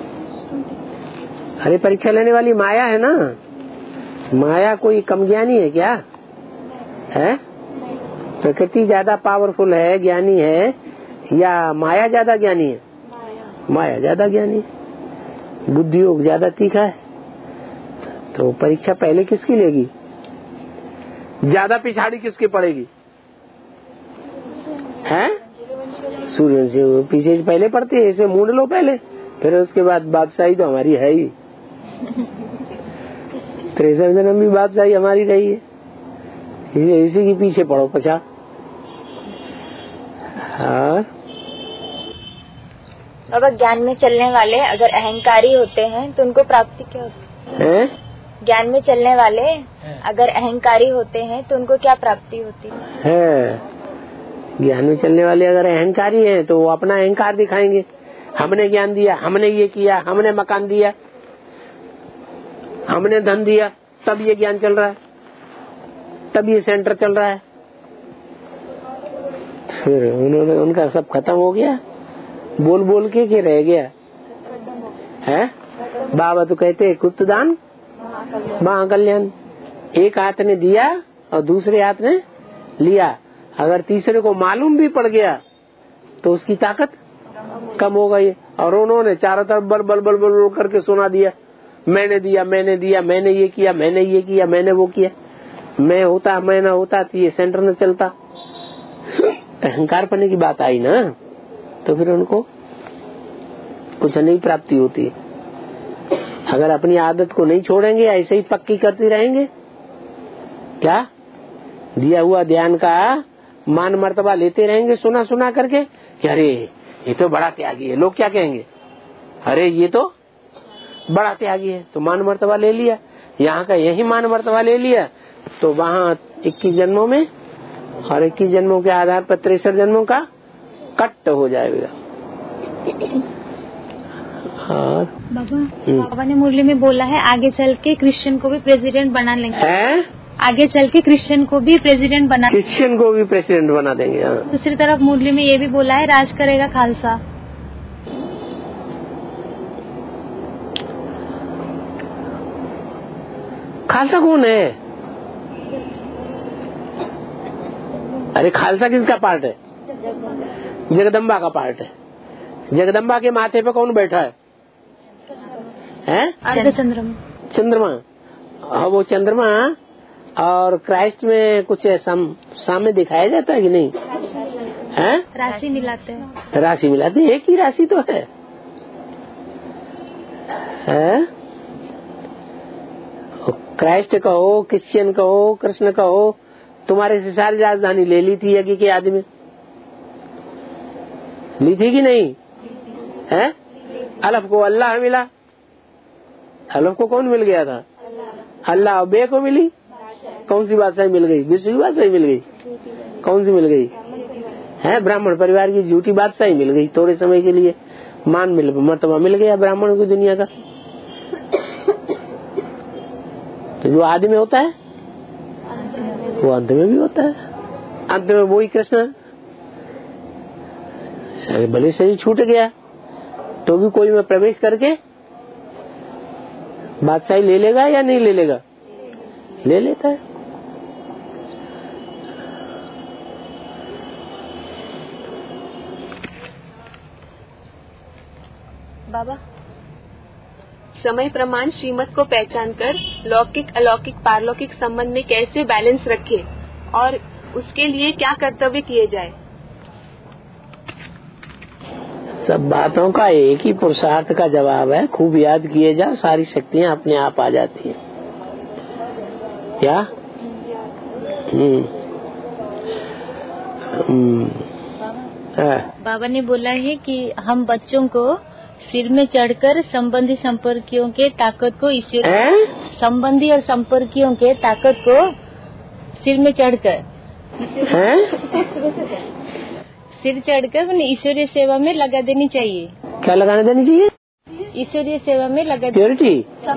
अरे परीक्षा लेने वाली माया है ना। माया कोई कम ज्ञानी है क्या? है? प्रकृति ज्यादा पावरफुल है, ज्ञानी है, या माया ज्यादा ज्ञानी है? माया ज्यादा ज्ञानी है, बुद्धि योग ज्यादा तीखा है। तो परीक्षा पहले किसकी लेगी, ज्यादा पिछाड़ी किसकी पड़ेगी? हैं? सूर्य से पीछे पहले पड़ती है, इसे मूड लो पहले, फिर उसके बाद बादशाही तो हमारी है ही। तिरसठ जन्म भी बादशाही हमारी रही है, इसी के पीछे पड़ो पचा। हाँ बाबा ज्ञान में चलने वाले अगर अहंकारी होते हैं तो उनको प्राप्ति क्या होती है? ज्ञान में चलने वाले अगर अहंकारी होते हैं तो उनको क्या प्राप्ति होती है? ज्ञान में चलने वाले अगर अहंकारी हैं तो वो अपना अहंकार दिखाएंगे। हमने ज्ञान दिया, हमने ये किया, हमने मकान दिया, हमने धन दिया, तब ये ज्ञान चल रहा है, तब ये सेंटर चल रहा है। फिर उन्होंने उनका सब खत्म हो गया, बोल बोल के के रह गया है। बाबा तो कहते कुत्तदान महाकल्याण, एक हाथ ने दिया और दूसरे हाथ ने लिया। अगर तीसरे को मालूम भी पड़ गया तो उसकी ताकत कम हो गई। और उन्होंने चारों तरफ बल बल बल बल बल करके सुना दिया, मैंने दिया मैंने दिया, मैंने ये किया मैंने ये किया मैंने वो किया। मैं होता मैं न होता तो ये सेंटर न चलता। अहंकार पने की बात आई ना, तो फिर उनको कुछ नहीं प्राप्ति होती। अगर अपनी आदत को नहीं छोड़ेंगे, ऐसे ही पक्की करते रहेंगे, क्या दिया हुआ ध्यान का मान मर्तबा लेते रहेंगे सुना सुना करके कि अरे ये तो बड़ा त्यागी है, लोग क्या कहेंगे, अरे ये तो बड़ा त्यागी है, तो मान मर्तबा ले लिया, यहाँ का यही मान मर्तबा ले लिया, तो वहाँ इक्कीस जन्मों में और इक्कीस जन्मों के आधार पर तिरसठ जन्मों का कट हो जाएगा। हाँ बाबा, बाबा ने मुरली में बोला है आगे चल के क्रिश्चियन को भी प्रेसिडेंट बना लेंगे है? आगे चल के क्रिश्चियन को भी प्रेसिडेंट बना क्रिश्चियन को भी प्रेसिडेंट बना देंगे। हाँ। दूसरी तरफ मुरली में ये भी बोला है राज करेगा खालसा। खालसा कौन है? अरे खालसा किसका पार्ट है? जगदम्बा का पार्ट है। जगदम्बा के माथे पे कौन बैठा है? हैं? चंद्रमा। चंद्रमा। हाँ, वो चंद्रमा और क्राइस्ट में कुछ सम, सामने दिखाया जाता है कि नहीं? हैं? राशि मिलाते हैं। राशि मिलाते हैं, एक ही राशि तो है, है? क्राइस्ट कहो, क्रिश्चियन कहो, कृष्ण कहो, तुम्हारे से सारी राजधानी ले ली थी यज्ञ के आदमी, ली थी कि नहीं? है? अलफ को अल्लाह मिला, अलफ को कौन मिल गया था? अल्लाह। बे को मिली कौन सी बादशाही मिल गई? विश्व की बादशाही मिल गई। कौन सी मिल गई? है ब्राह्मण परिवार की झूठी बादशाही मिल गई। थोड़े समय के लिए मान मिल मर्तबा मिल गया ब्राह्मणों की दुनिया का। तो जो आदि में होता है वो अंत में भी होता है। अंत में वही कृष्ण, भले से ही छूट गया तो भी कोई में प्रवेश करके बादशाही ले लेगा या नहीं ले लेगा? ले लेता है। बाबा, समय प्रमाण श्रीमत को पहचान कर लौकिक अलौकिक पारलौकिक संबंध में कैसे बैलेंस रखें और उसके लिए क्या कर्तव्य किए जाए? सब बातों का एक ही पुरुषार्थ का जवाब है, खूब याद किए जा, सारी शक्तियाँ अपने आप आ जाती हैं। क्या? हम्म हम्म बाबा ने बोला है कि हम बच्चों को सिर में चढ़कर संबंधी संपर्कियों के ताकत को ईश्वर संबंधी और संपर्कियों के ताकत को सिर में चढ़कर सिर चढ़कर मैंने ईश्वरीय सेवा में लगा देनी चाहिए। क्या लगाने देनी चाहिए? ईश्वरीय सेवा में लगा प्योरिटी,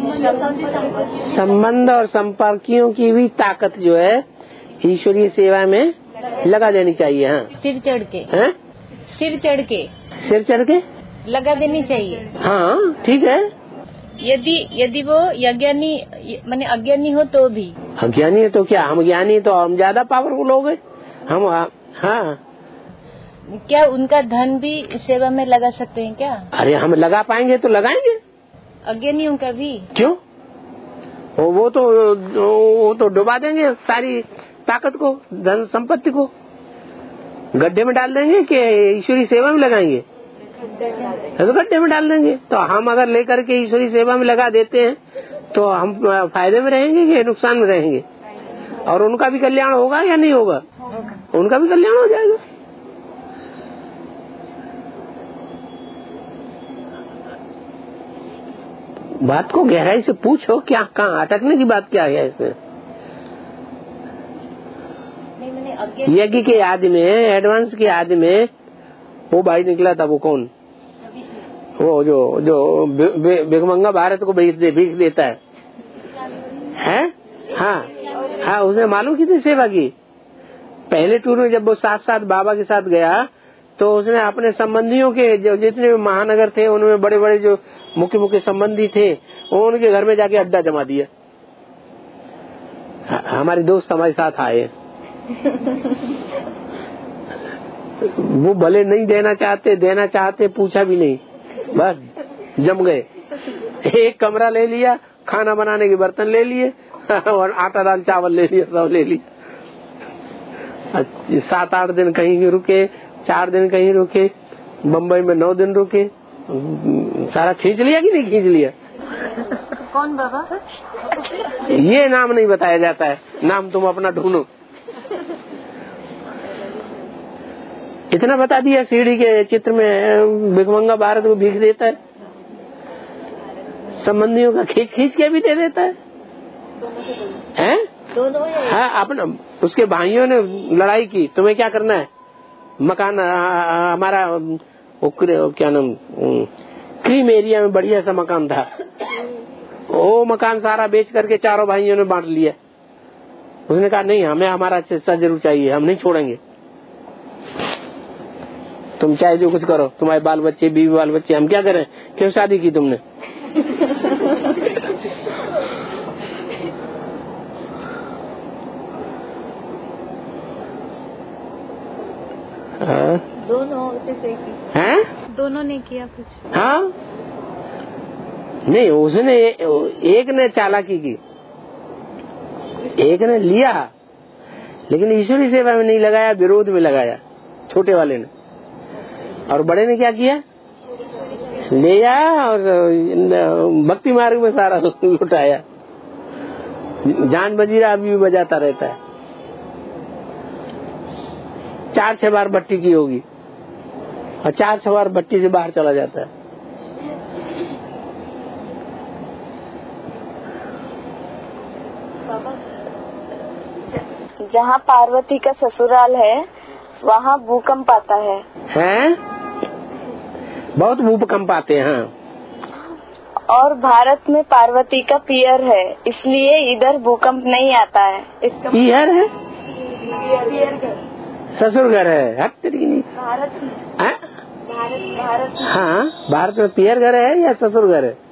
संबंध और संपर्कियों की भी ताकत जो है ईश्वरीय सेवा में लगा देनी चाहिए। हाँ, सिर चढ़ के है? सिर चढ़ के सिर चढ़ के लगा देनी चाहिए। हाँ ठीक है। यदि यदि वो अज्ञानी माने अज्ञानी हो तो भी। अज्ञानी है तो क्या? हम ज्ञानी है तो हम ज्यादा पावरफुल हो गए हम। हाँ, क्या उनका धन भी सेवा में लगा सकते हैं क्या? अरे हम लगा पाएंगे तो लगाएंगे। अज्ञानियों का भी क्यों? वो, वो तो वो तो डुबा देंगे सारी ताकत को, धन संपत्ति को गड्ढे में डाल देंगे कि ईश्वरी सेवा में लगाएंगे? तो गड्ढे में डाल देंगे। तो हम अगर लेकर के ईश्वरी सेवा में लगा देते हैं तो हम फायदे में रहेंगे कि नुकसान में रहेंगे? और उनका भी कल्याण होगा या नहीं होगा? उनका भी कल्याण हो जाएगा। बात को गहराई से पूछो, क्या कहाँ अटकने की बात क्या है इसमें? यज्ञ के आदि में, एडवांस के आदि में वो भाई निकला था, वो कौन? वो जो जो भिखमंगा भारत को बेच दे, भीख देता है, है? हाँ हाँ, उसने मालूम कितनी सेवा की। पहले टूर में जब वो साथ साथ बाबा के साथ गया तो उसने अपने संबंधियों के जो जितने महानगर थे उनमें बड़े बड़े जो मुख्य मुख्य संबंधी थे उनके घर में जाके अड्डा जमा दिया। हमारे दोस्त हमारे साथ आए, वो भले नहीं देना चाहते, देना चाहते पूछा भी नहीं, बस जम गए। एक कमरा ले लिया, खाना बनाने के बर्तन ले लिए और आटा दाल चावल ले लिया, सब ले लिया। सात आठ दिन कहीं रुके, चार दिन कहीं रुके, बम्बई में नौ दिन रुके। सारा खींच लिया कि नहीं खींच लिया? कौन बाबा? ये नाम नहीं बताया जाता है, नाम तुम अपना ढूंढो। इतना बता दिया, सीढ़ी के चित्र में भिखमंगा भारत को भीख देता है, संबंधियों का खींच खींच के भी दे देता है, हैं? हाँ, अपना उसके भाइयों ने लड़ाई की, तुम्हें क्या करना है? मकान हमारा क्या नाम, क्रीम एरिया में बढ़िया सा मकान था, वो मकान सारा बेच करके चारों भाइयों ने बांट लिया। उसने कहा नहीं, हमें हमारा हिस्सा जरूर चाहिए, हम नहीं छोड़ेंगे। तुम चाहे जो कुछ करो, तुम्हारे बाल बच्चे, बीवी बाल बच्चे, हम क्या करें? क्यों शादी की तुमने? दोनों हैं? दोनों ने किया कुछ। हाँ नहीं, उसने एक ने चालाकी की, एक ने लिया, लेकिन ईश्वरी सेवा में नहीं लगाया, विरोध में लगाया छोटे वाले ने। और बड़े ने क्या किया? ले आया और भक्ति मार्ग में सारा लुटाया। जान बजीरा अभी भी बजाता रहता है, चार छह बार भट्टी की होगी और चार छह बार भट्टी से बाहर चला जाता है। जहाँ पार्वती का ससुराल है वहाँ भूकंप आता है। हैं? बहुत भूकंप आते हैं। और भारत में पार्वती का पियर है, इसलिए इधर भूकंप नहीं आता है। इसका पियर है? पियर घर, ससुर घर है। हट तेरी नहीं। भारत में है? भारत भारत में। हाँ, भारत में पियर घर है या ससुर घर है?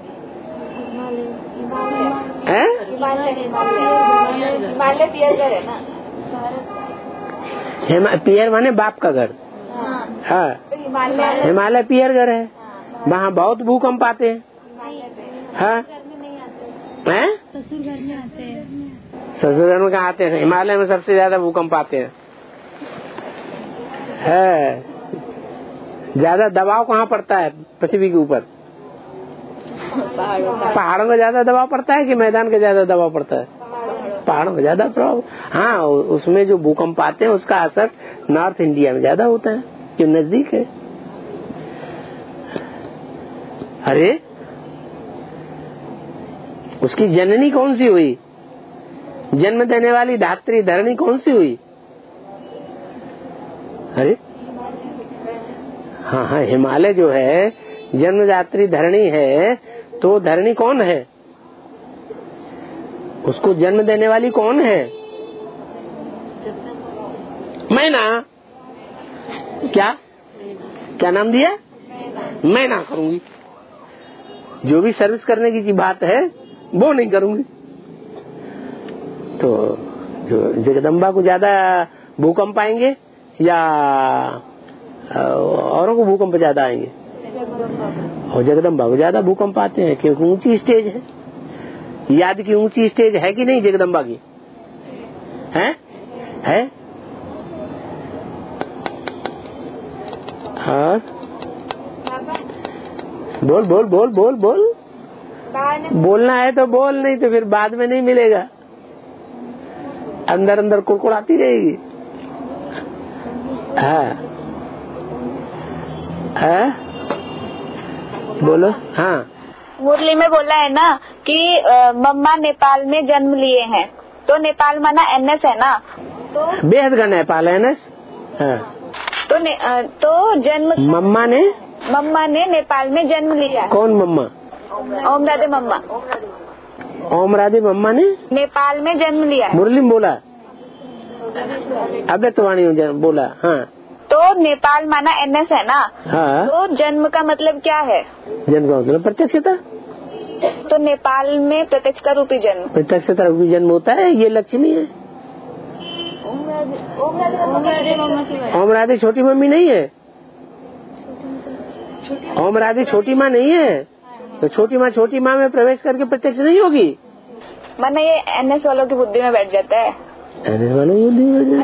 हिमालय पियर घर है ना। पियर माने बाप का घर। हाँ, हिमालय हिमालय पियर घर है, वहाँ बहुत भूकंप आते हैं। हाँ, हैं? ससुर घर में आते हैं। ससुर घर में कहाँ आते हैं? हिमालय में सबसे ज्यादा भूकंप आते हैं। है, ज्यादा दबाव कहाँ पड़ता है पृथ्वी के ऊपर? पहाड़ों का ज्यादा दबाव पड़ता है कि मैदान का ज्यादा दबाव पड़ता है? पहाड़ों का ज्यादा प्रभाव। हाँ, उसमें जो भूकंप आते हैं उसका असर नॉर्थ इंडिया में ज्यादा होता है, जो नजदीक है। अरे, उसकी जननी कौन सी हुई? जन्म देने वाली धात्री धरणी कौन सी हुई? अरे हाँ हाँ, हिमालय जो है जन्मदात्री धरणी है, तो धरणी कौन है? उसको जन्म देने वाली कौन है? मैं ना। क्या क्या नाम दिया? मैं ना करूंगी, जो भी सर्विस करने की बात है वो नहीं करूंगी। तो जो जगदम्बा को ज्यादा भूकंप आएंगे या औरों को भूकंप ज्यादा आएंगे? और जगदम्बा को ज्यादा भूकंप आते हैं, क्योंकि ऊंची स्टेज है। याद की ऊंची स्टेज है कि नहीं जगदम्बा की? है है हाँ, बोल बोल बोल बोल बोल बोलना है तो बोल, नहीं तो फिर बाद में नहीं मिलेगा, अंदर अंदर कुड़कुड़ाती रहेगी। हाँ हाँ, बोलो। हाँ, मुरली में बोला है ना कि मम्मा नेपाल में जन्म लिए हैं, तो नेपाल माना एनएस है ना, तो बेहद का नेपाल है एनएस। हाँ, तो ने, तो जन्म मम्मा ने मम्मा ने नेपाल में जन्म लिया। कौन मम्मा? ओम राधे मम्मा। ओम राधे मम्मा ने नेपाल में जन्म लिया है। मुरली में बोला, अव्यक्तवाणी में बोला। हाँ, तो नेपाल माना एनएस है ना। हाँ, तो जन्म का मतलब क्या है? जन्म का मतलब प्रत्यक्षता। तो नेपाल में प्रत्यक्ष का रूपी जन्म, प्रत्यक्षता रूपी जन्म होता है। ये लक्ष्मी है। ओम राधे छोटी मम्मी नहीं है। ओम राधे छोटी माँ नहीं है। तो छोटी माँ छोटी माँ में प्रवेश करके प्रत्यक्ष नहीं होगी। माना ये एनएस वालों की बुद्धि में बैठ जाता है। एनएस वालों की बुद्धि में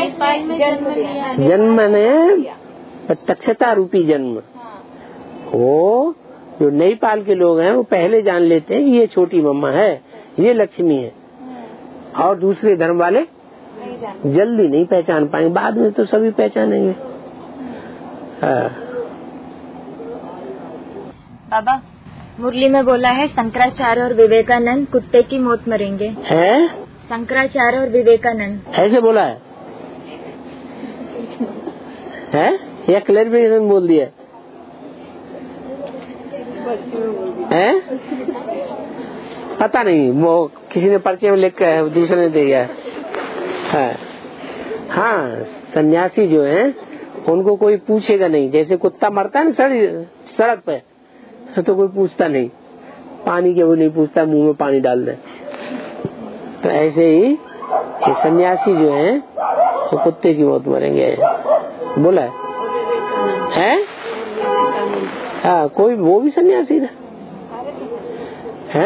जन्म ने प्रत्यक्षता रूपी जन्म। वो जो नेपाल के लोग हैं वो पहले जान लेते हैं कि ये छोटी मम्मा है, ये लक्ष्मी है, और दूसरे धर्म वाले जल्दी नहीं पहचान पाएंगे, बाद में तो सभी पहचानेंगे। हाँ। बाबा मुरली में बोला है शंकराचार्य और विवेकानंद कुत्ते की मौत मरेंगे। है शंकराचार्य और विवेकानंद ऐसे बोला है, है? या क्लैरिफिकेशन बोल दिया है? पता नहीं, वो किसी ने पर्चे में लिख कर दूसरे ने दे दिया है। हाँ, सन्यासी जो है उनको कोई पूछेगा नहीं। जैसे कुत्ता मरता है ना सड़क पे, तो कोई पूछता नहीं, पानी के वो नहीं पूछता, मुंह में पानी डाल दे। तो ऐसे ही ये सन्यासी जो है तो कुत्ते की मौत मरेंगे बोला है, है? हाँ, कोई वो भी सन्यासी था है,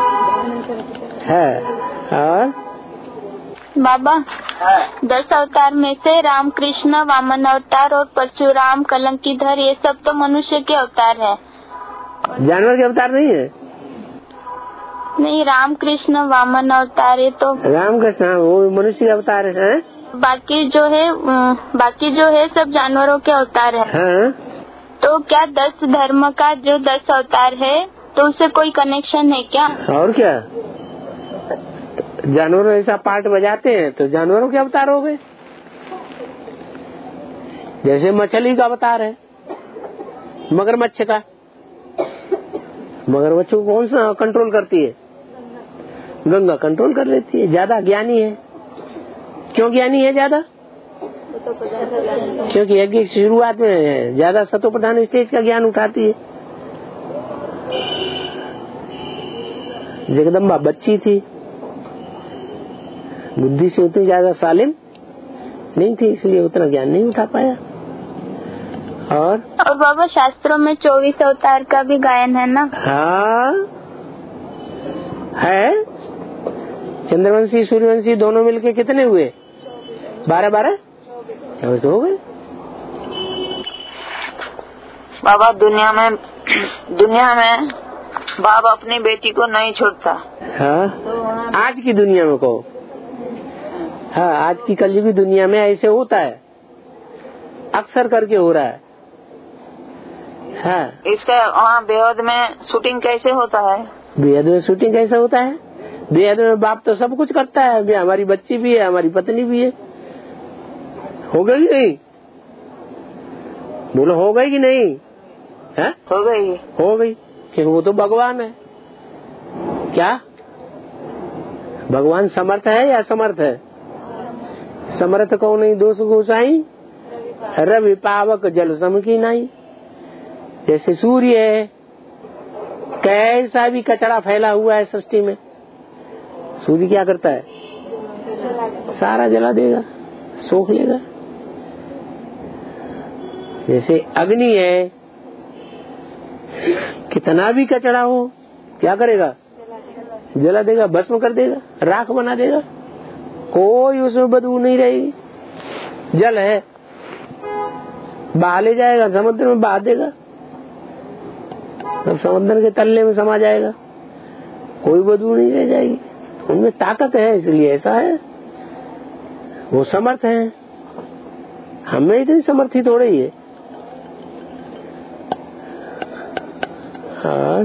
है। और बाबा दस अवतार में से राम कृष्ण वामन अवतार और परशुराम कलंकीधर ये सब तो मनुष्य के अवतार है, जानवर के अवतार नहीं है। नहीं, राम कृष्ण वामन अवतार है तो राम कृष्ण वो मनुष्य के अवतार है। बाकी जो है बाकी जो है सब जानवरों के अवतार है। हाँ? तो क्या दस धर्म का जो दस अवतार है तो उससे कोई कनेक्शन है क्या? और क्या, जानवरों ऐसा पार्ट बजाते हैं तो जानवरों के अवतार हो गए। जैसे मछली का अवतार है मगरमच्छ का। मगरमच्छ को कौन सा कंट्रोल करती है? गंगा कंट्रोल कर लेती है। ज्यादा ज्ञानी है। क्यों ज्ञानी है ज्यादा? क्योंकि यज्ञ की शुरुआत में ज्यादा सतो प्रधान स्टेज का ज्ञान उठाती है। जगदम्बा बच्ची थी, बुद्धि से उतनी ज्यादा सालिम नहीं थी, इसलिए उतना ज्ञान नहीं उठा पाया। और और बाबा शास्त्रों में चौबीस अवतार का भी गायन है ना? हाँ है। चंद्रवंशी सूर्यवंशी दोनों मिलके कितने हुए? बारह बारह चौबीस हो गए। बाबा दुनिया में दुनिया में बाप अपनी बेटी को नहीं छोड़ता। हाँ, आज की दुनिया में कहो। हाँ, आज की कलयुगी दुनिया में ऐसे होता है, अक्सर करके हो रहा है। हाँ। इसका वहाँ बेहद में शूटिंग कैसे होता है? बेहद में शूटिंग कैसे होता है? बेहद में बाप तो सब कुछ करता है। हमारी बच्ची भी है, हमारी पत्नी भी है। हो गई नहीं? बोलो हो गई कि नहीं? है? हो गई हो गई, क्योंकि वो तो भगवान है। क्या भगवान समर्थ है या असमर्थ है? समर्थ को नहीं दोष गोसाई, रवि पावक जल सम की नहीं। जैसे सूर्य है, कैसा भी कचरा फैला हुआ है सृष्टि में, सूर्य क्या करता है? सारा जला देगा, सोख लेगा। जैसे अग्नि है, कितना भी कचरा हो क्या करेगा? जला देगा, भस्म कर देगा, राख बना देगा, कोई उसमें बदबू नहीं रहेगी। जल है, बहा ले जाएगा, समुद्र में बहा देगा, सब समुद्र के तल्ले में समा जाएगा, कोई बदबू नहीं रह जाएगी। उनमें ताकत है, इसलिए ऐसा है। वो समर्थ है, हमें इतनी समर्थी थोड़ी ही है। हाँ।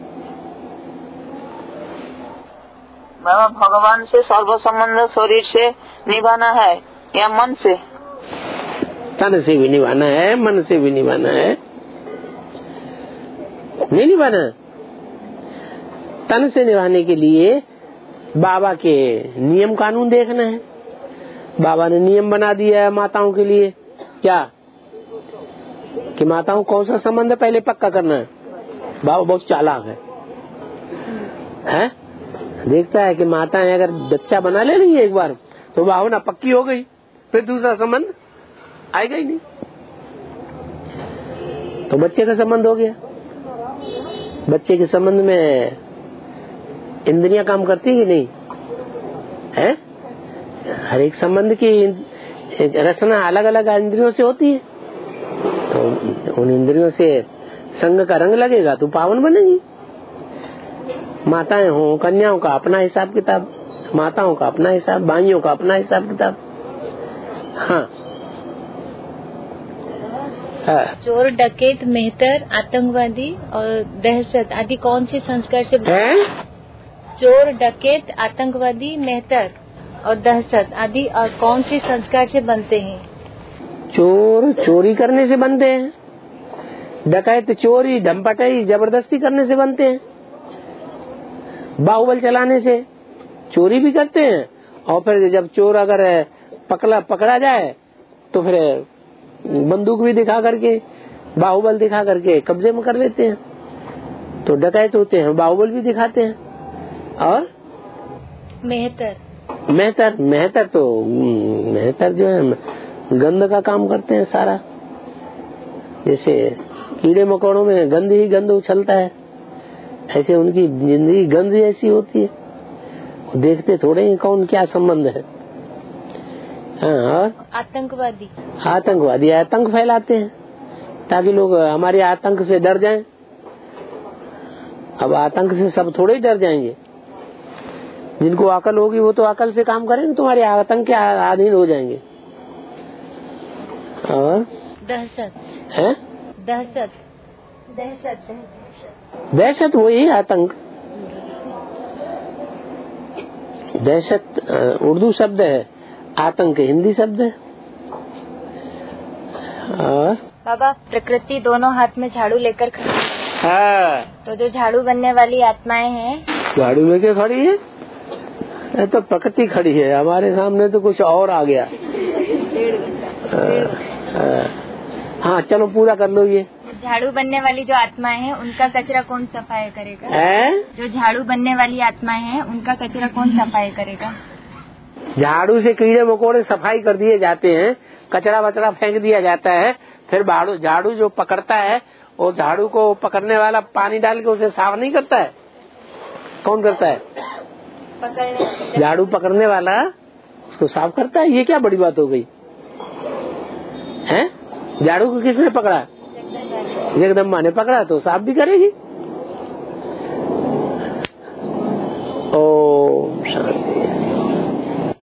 बाबा भगवान से सर्व संबंध शरीर से निभाना है या मन से? तन से भी निभाना है, मन से भी निभाना है। नहीं निभाना, तन से निभाने के लिए बाबा के नियम कानून देखना है। बाबा ने नियम बना दिया है माताओं के लिए, क्या कि माताओं कौन सा संबंध पहले पक्का करना है। बाबा बहुत चालाक है, हैं? देखता है कि माताएं अगर बच्चा बना ले रही है एक बार तो भावना पक्की हो गई, फिर दूसरा संबंध आएगा ही नहीं। तो बच्चे का संबंध हो गया। बच्चे के संबंध में इंद्रियां काम करती कि नहीं है? हर एक संबंध की रचना अलग अलग इंद्रियों से होती है। तो उन इंद्रियों से संग का रंग लगेगा तो पावन बनेगी। माताएं हो, कन्याओं का अपना हिसाब किताब, माताओं का अपना हिसाब, भाइयों का अपना हिसाब किताब। हाँ, हाँ। चोर, डकैत, मेहतर, आतंकवादी और दहशत आदि कौन से संस्कार से है? चोर, डकैत, आतंकवादी, मेहतर और दहशत आदि और कौन से संस्कार से बनते हैं? चोर चोरी करने से बनते हैं, डकैत चोरी ढमपटाई जबरदस्ती करने से बनते हैं, बाहुबल चलाने से चोरी भी करते हैं, और फिर जब चोर अगर पकड़ा पकड़ा जाए तो फिर बंदूक भी दिखा करके, बाहुबल दिखा करके कब्जे में कर लेते हैं। तो डकैत होते हैं, बाहुबल भी दिखाते हैं। और मेहतर मेहतर मेहतर तो मेहतर जो है गंद का काम करते हैं सारा। जैसे कीड़े मकोड़ों में गंद ही गंद उछलता है, ऐसे उनकी जिंदगी गंद ऐसी होती है। देखते थोड़े ही कौन क्या संबंध है। हाँ, और आतंकवादी आतंकवादी आतंक फैलाते हैं ताकि लोग हमारे आतंक से डर जाएं। अब आतंक से सब थोड़े ही डर जाएंगे। जिनको अकल होगी वो तो अकल से काम करेंगे, तुम्हारे आतंक के अधीन हो जाएंगे। और दहशत है दहशत दहशत दहशत वही आतंक। दहशत उर्दू शब्द है, आतंक हिंदी शब्द है। और बाबा प्रकृति दोनों हाथ में झाड़ू लेकर खड़ी है। हाँ, तो जो झाड़ू बनने वाली आत्माएं हैं, झाड़ू लेके खड़ी है। ये तो प्रकृति खड़ी है, हमारे सामने तो कुछ और आ गया। हाँ, चलो पूरा कर लो। ये झाड़ू बनने वाली जो आत्माएं हैं उनका कचरा कौन सफाई करेगा? है? जो झाड़ू बनने वाली आत्माएं हैं उनका कचरा कौन सफाई करेगा? झाड़ू से कीड़े मकोड़े सफाई कर दिए जाते हैं, कचरा वचरा फेंक दिया जाता है। फिर झाड़ू झाड़ू जो पकड़ता है वो झाड़ू को पकड़ने वाला पानी डाल के उसे साफ नहीं करता है। कौन करता है? पकड़ने झाड़ू पकड़ने वाला उसको साफ करता है। ये क्या बड़ी बात हो गई है? झाड़ू को किसने पकड़ा? जगदम्बा ने पकड़ा तो साफ भी करेगी। ओम शांति।